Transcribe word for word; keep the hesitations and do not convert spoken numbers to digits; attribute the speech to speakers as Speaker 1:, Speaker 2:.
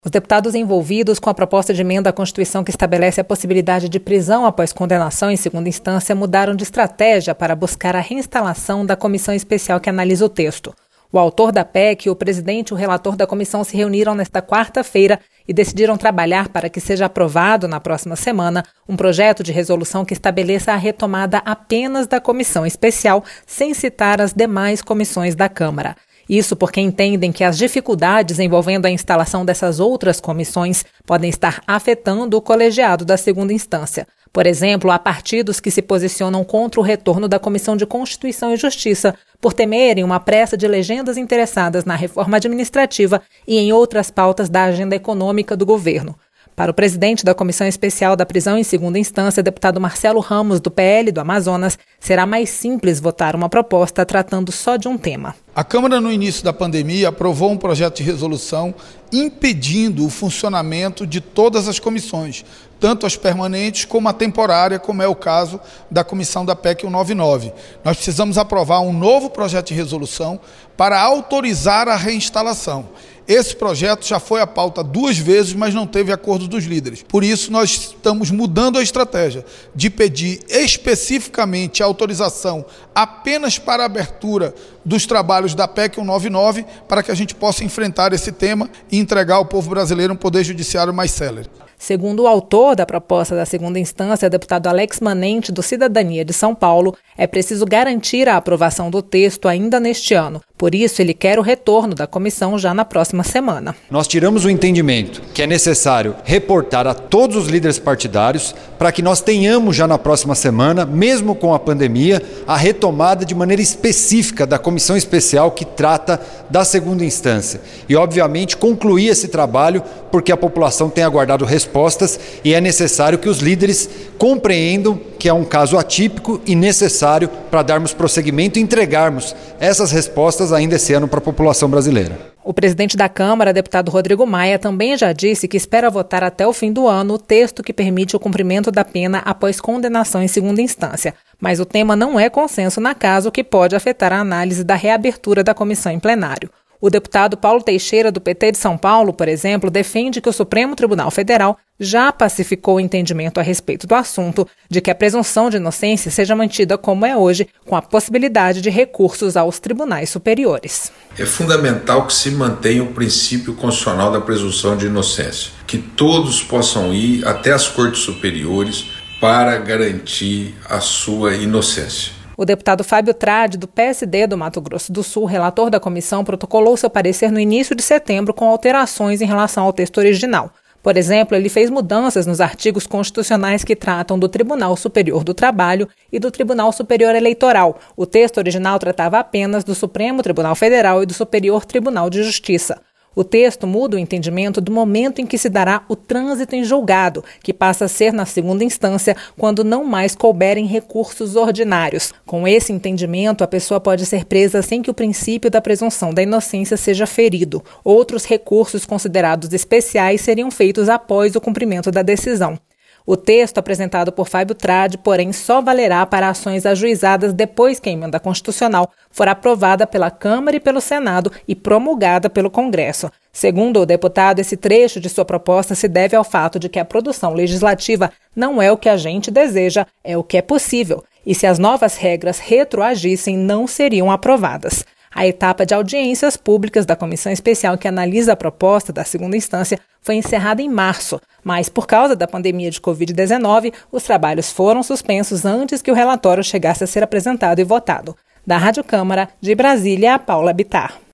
Speaker 1: Os deputados envolvidos com a proposta de emenda à Constituição que estabelece a possibilidade de prisão após condenação em segunda instância mudaram de estratégia para buscar a reinstalação da comissão especial que analisa o texto. O autor da P E C, o presidente e o relator da comissão se reuniram nesta quarta-feira e decidiram trabalhar para que seja aprovado na próxima semana um projeto de resolução que estabeleça a retomada apenas da comissão especial, sem citar as demais comissões da Câmara. Isso porque entendem que as dificuldades envolvendo a instalação dessas outras comissões podem estar afetando o colegiado da segunda instância. Por exemplo, há partidos que se posicionam contra o retorno da Comissão de Constituição e Justiça por temerem uma pressa de legendas interessadas na reforma administrativa e em outras pautas da agenda econômica do governo. Para o presidente da Comissão Especial da Prisão em Segunda Instância, deputado Marcelo Ramos, do P L do Amazonas, será mais simples votar uma proposta tratando só de um tema.
Speaker 2: A Câmara, no início da pandemia, aprovou um projeto de resolução impedindo o funcionamento de todas as comissões, tanto as permanentes como a temporária, como é o caso da comissão da P E C cento e noventa e nove. Nós precisamos aprovar um novo projeto de resolução para autorizar a reinstalação. Esse projeto já foi à pauta duas vezes, mas não teve acordo dos líderes. Por isso, nós estamos mudando a estratégia de pedir especificamente a autorização apenas para a abertura dos trabalhos da P E C cento e noventa e nove, para que a gente possa enfrentar esse tema e entregar ao povo brasileiro um poder judiciário mais célere.
Speaker 1: Segundo o autor da proposta da segunda instância, deputado Alex Manente, do Cidadania de São Paulo, é preciso garantir a aprovação do texto ainda neste ano. Por isso, ele quer o retorno da comissão já na próxima semana.
Speaker 3: Nós tiramos o entendimento que é necessário reportar a todos os líderes partidários para que nós tenhamos já na próxima semana, mesmo com a pandemia, a retomada de maneira específica da comissão especial que trata da segunda instância. E, obviamente, concluir esse trabalho porque a população tem aguardado respostas e é necessário que os líderes compreendam que é um caso atípico e necessário para darmos prosseguimento e entregarmos essas respostas ainda esse ano para a população brasileira.
Speaker 1: O presidente da Câmara, deputado Rodrigo Maia, também já disse que espera votar até o fim do ano o texto que permite o cumprimento da pena após condenação em segunda instância. Mas o tema não é consenso na casa, o que pode afetar a análise da reabertura da comissão em plenário. O deputado Paulo Teixeira, do P T de São Paulo, por exemplo, defende que o Supremo Tribunal Federal já pacificou o entendimento a respeito do assunto, de que a presunção de inocência seja mantida como é hoje, com a possibilidade de recursos aos tribunais superiores.
Speaker 4: É fundamental que se mantenha o princípio constitucional da presunção de inocência, que todos possam ir até as cortes superiores para garantir a sua inocência.
Speaker 1: O deputado Fábio Tradi, do P S D do Mato Grosso do Sul, relator da comissão, protocolou seu parecer no início de setembro com alterações em relação ao texto original. Por exemplo, ele fez mudanças nos artigos constitucionais que tratam do Tribunal Superior do Trabalho e do Tribunal Superior Eleitoral. O texto original tratava apenas do Supremo Tribunal Federal e do Superior Tribunal de Justiça. O texto muda o entendimento do momento em que se dará o trânsito em julgado, que passa a ser na segunda instância, quando não mais couberem recursos ordinários. Com esse entendimento, a pessoa pode ser presa sem que o princípio da presunção da inocência seja ferido. Outros recursos considerados especiais seriam feitos após o cumprimento da decisão. O texto apresentado por Fábio Tradi, porém, só valerá para ações ajuizadas depois que a emenda constitucional for aprovada pela Câmara e pelo Senado e promulgada pelo Congresso. Segundo o deputado, esse trecho de sua proposta se deve ao fato de que a produção legislativa não é o que a gente deseja, é o que é possível. E se as novas regras retroagissem, não seriam aprovadas. A etapa de audiências públicas da comissão especial que analisa a proposta da segunda instância foi encerrada em março, mas por causa da pandemia de covid dezenove, os trabalhos foram suspensos antes que o relatório chegasse a ser apresentado e votado. Da Rádio Câmara, de Brasília, Paula Bittar.